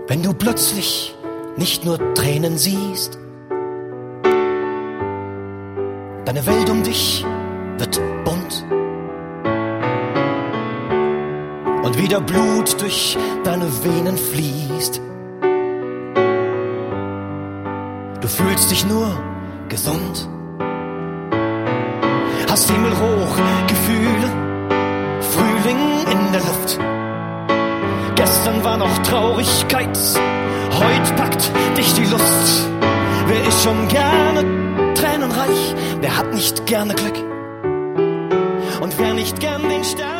Wenn du plötzlich nicht nur Tränen siehst, deine Welt um dich wird bunt und wieder Blut durch deine Venen fließt. Du fühlst dich nur gesund, hast himmelhoch Gefühle, Frühling in der Luft. Gestern war noch Traurigkeit, heute packt dich die Lust. Wer ist schon gerne tränenreich, wer hat nicht gerne Glück? Und wer nicht gern den Stern